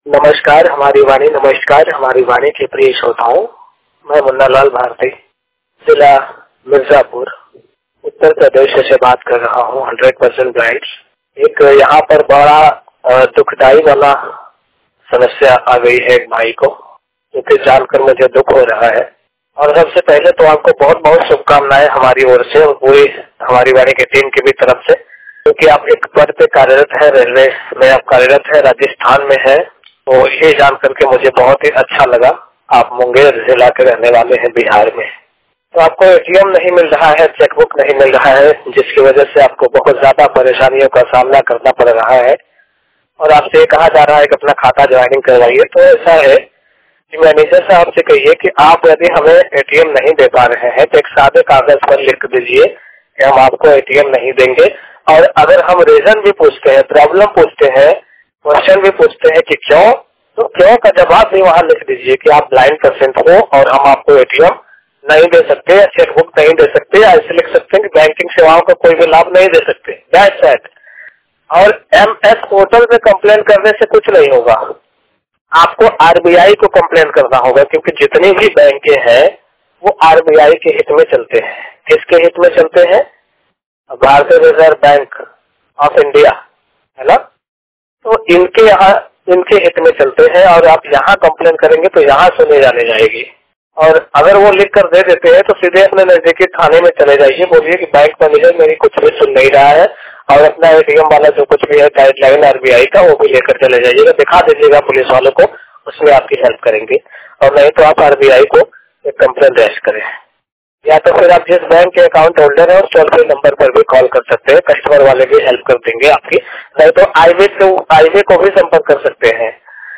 नमस्कार हमारी वाणी के प्रिय श्रोताओं, मैं मुन्ना लाल भारती, जिला मिर्जापुर, उत्तर प्रदेश से बात कर रहा हूँ। 100% ब्राइट्स। एक यहाँ पर बड़ा दुखदाई वाला समस्या आ गई है एक भाई को, क्योंकि जानकर मुझे दुख हो रहा है। और सबसे पहले तो आपको बहुत बहुत शुभकामनाएं हमारी ओर से और पूरी हमारी वाणी की टीम की भी तरफ से, क्योंकि आप एक पद पे कार्यरत है, रेलवे में आप कार्यरत है, राजस्थान में है। तो ये जान करके मुझे बहुत ही अच्छा लगा। आप मुंगेर जिला के रहने वाले हैं, बिहार में। तो आपको एटीएम नहीं मिल रहा है, चेकबुक नहीं मिल रहा है, जिसकी वजह से आपको बहुत ज्यादा परेशानियों का सामना करना पड़ रहा है और आपसे कहा जा रहा है कि अपना खाता ज्वाइनिंग करवाइए। तो ऐसा है कि मैनेजर साहब से कहिए कि आप यदि हमें एटीएम नहीं दे पा रहे हैं तो एक सादे कागज पर लिख दीजिए कि हम आपको एटीएम नहीं देंगे। और अगर हम रीजन भी पूछते हैं, प्रॉब्लम पूछते हैं, क्वेश्चन भी पूछते हैं कि क्यों, तो क्यों का जवाब भी वहाँ लिख दीजिए कि आप ब्लाइंड पेशेंट हो और हम आपको एटीएम नहीं दे सकते, या चेकबुक नहीं दे सकते, या ऐसे लिख सकते हैं कि बैंकिंग सेवाओं का कोई भी लाभ नहीं दे सकते। That's it. और MS पोर्टल में कंप्लेन करने से कुछ नहीं होगा, आपको RBI को कंप्लेन करना होगा, क्योंकि जितनी भी बैंकें हैं वो RBI के हित में चलते हैं। किसके हित में चलते हैं? भारतीय रिजर्व बैंक ऑफ इंडिया, है ना। तो इनके यहाँ इनके हित में चलते हैं और आप यहाँ कंप्लेन करेंगे तो यहाँ सुनी जाने जाएगी। और अगर वो लिख कर दे देते हैं तो सीधे अपने नजदीकी थाने में चले जाइए, बोलिए कि बैंक मैनेजर मेरी कुछ भी सुन नहीं रहा है और अपना एटीएम वाला जो कुछ भी है गाइडलाइन RBI का वो भी लेकर चले जाइएगा, दिखा दीजिएगा पुलिस वालों को, उसमें आपकी हेल्प करेंगे। और नहीं तो आप RBI को एक कंप्लेन रेजिस्टर करें, या तो फिर आप जिस बैंक के अकाउंट होल्डर है उस टोल फ्री नंबर पर भी कॉल कर सकते हैं, कस्टमर वाले भी हेल्प कर देंगे आपकी। नहीं तो IB को भी संपर्क कर सकते हैं।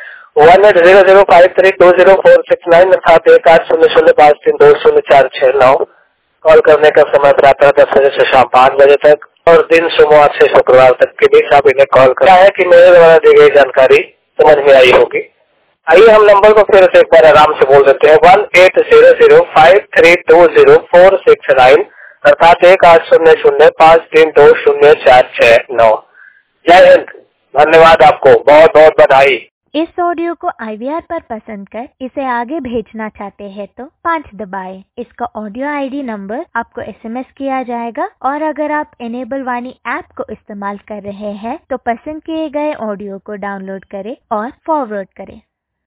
1800532046 अर्थात 180053204669। कॉल करने का समय प्रातः 10 बजे से शाम 5 बजे तक और दिन सोमवार से शुक्रवार तक के बीच आप इन्हें कॉल करा है कि मेरे द्वारा दी गई जानकारी समझ में आई होगी। आइए हम नंबर को फिर से एक बार आराम से बोल देते हैं। 180053204669 अर्थात 180053204669। जय हिंद, धन्यवाद, आपको बहुत बहुत बधाई। इस ऑडियो को IVR पर पसंद कर इसे आगे भेजना चाहते हैं तो 5 दबाएं। इसका ऑडियो ID नंबर आपको SMS किया जाएगा और अगर आप इनेबल वाणी ऐप को इस्तेमाल कर रहे हैं तो पसंद किए गए ऑडियो को डाउनलोड करें और फॉरवर्ड करें।